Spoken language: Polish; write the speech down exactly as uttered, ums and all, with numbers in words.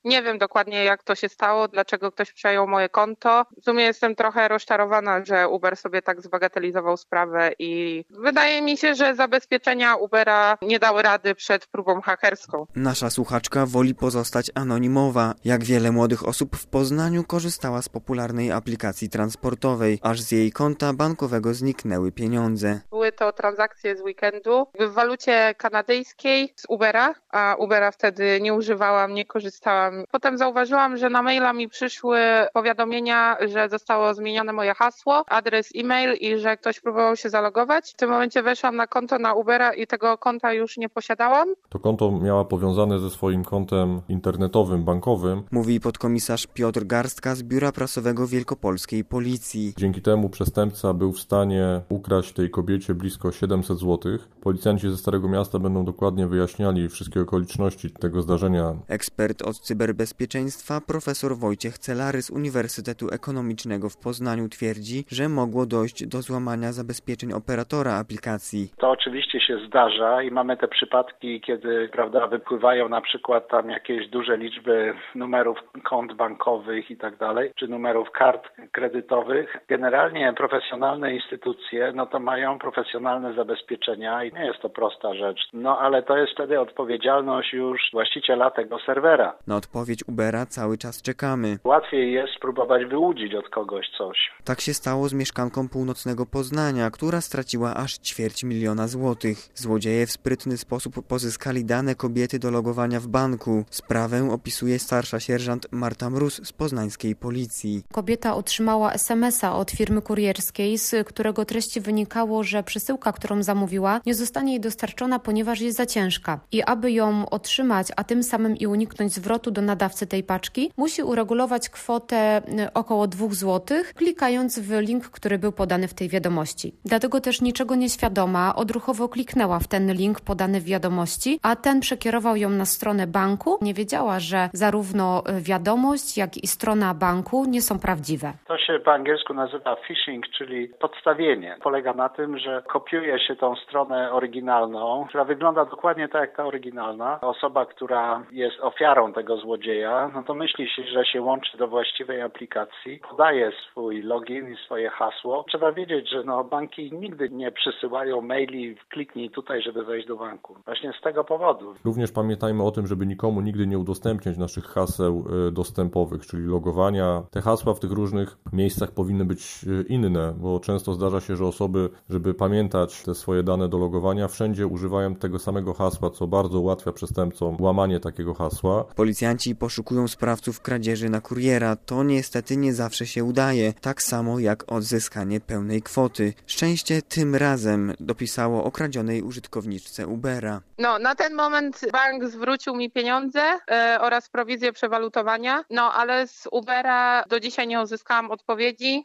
Nie wiem dokładnie, jak to się stało, dlaczego ktoś przejął moje konto. W sumie jestem trochę rozczarowana, że Uber sobie tak zbagatelizował sprawę i wydaje mi się, że zabezpieczenia Ubera nie dały rady przed próbą hakerską. Nasza słuchaczka woli pozostać anonimowa. Jak wiele młodych osób w Poznaniu korzystała z popularnej aplikacji transportowej, aż z jej konta bankowego zniknęły pieniądze. Były to transakcje z weekendu w walucie kanadyjskiej z Ubera, a Ubera wtedy nie używałam, nie korzystałam. Potem zauważyłam, że na maila mi przyszły powiadomienia, że zostało zmienione moje hasło, adres e-mail i że ktoś próbował się zalogować. W tym momencie weszłam na konto na Ubera i tego konta już nie posiadałam. To konto miała powiązane ze swoim kontem internetowym, bankowym. Mówi podkomisarz Piotr Garstka z Biura Prasowego Wielkopolskiej Policji. Dzięki temu przestępca był w stanie ukraść tej kobiecie blisko siedemset złotych. Policjanci ze Starego Miasta będą dokładnie wyjaśniali wszystkie okoliczności tego zdarzenia. Ekspert od cyberbezpieczeństwa profesor Wojciech Celary z Uniwersytetu Ekonomicznego w Poznaniu twierdzi, że mogło dojść do złamania zabezpieczeń operatora aplikacji. To oczywiście się zdarza i mamy te przypadki, kiedy, prawda, wypływają na przykład tam jakieś duże liczby numerów kont bankowych i tak dalej, czy numerów kart kredytowych. Generalnie profesjonalne instytucje, no to mają profesjonalne zabezpieczenia i nie jest to prosta rzecz. No ale to jest wtedy odpowiedzialność już właściciela tego serwera. Na odpowiedź Ubera cały czas czekamy. Łatwiej jest spróbować wyłudzić od kogoś coś. Tak się stało z mieszkanką północnego Poznania, która straciła aż ćwierć miliona złotych. Złodzieje w sprytny sposób pozyskali dane kobiety do logowania w banku. Sprawę opisuje starsza sierżant Marta Mróz z poznańskiej policji. Kobieta otrzymała es em es a od firmy kurierskiej, z którego treści wynikało, że przesyłka, którą zamówiła, nie zostanie jej dostarczona, ponieważ jest za ciężka. I aby ją otrzymać, a tym samym i uniknąć zwrotu do nadawcy tej paczki, musi uregulować kwotę około dwóch złotych, klikając w link, który był podany w tej wiadomości. Dlatego też niczego nieświadoma odruchowo kliknęła w ten link podany w wiadomości, a ten przekierował ją na stronę banku. Nie wiedziała, że zarówno wiadomość, jak i strona banku nie są prawdziwe. To się po angielsku nazywa phishing, czyli podstawienie. Polega na tym, że kopiuje się tą stronę oryginalną, która wygląda dokładnie tak jak ta oryginalna. Osoba, która jest ofiarą tego złodzieja, no to myśli się, że się łączy do właściwej aplikacji, podaje swój login i swoje hasło. Trzeba wiedzieć, że no, banki nigdy nie przysyłają maili, kliknij tutaj, żeby wejść do banku. Właśnie z tego powodu. Również pamiętajmy o tym, żeby nikomu nigdy nie udostępniać naszych haseł dostępowych, czyli logowania. Te hasła w tych różnych miejscach powinny być inne, bo często zdarza się, że osoby, żeby pamiętać te swoje dane do logowania, wszędzie używają tego samego hasła, co bardzo ułatwia przestępcom łamanie takiego hasła. Policjanci poszukują sprawców kradzieży na kuriera. To niestety nie zawsze się udaje, tak samo jak odzyskanie pełnej kwoty. Szczęście tym razem, dopisało o kradzionej użytkowniczce Ubera. No, na ten moment bank zwrócił mi pieniądze e, oraz prowizję przewalutowania, no ale z Ubera do dzisiaj nie uzyskałam odpowiedzi.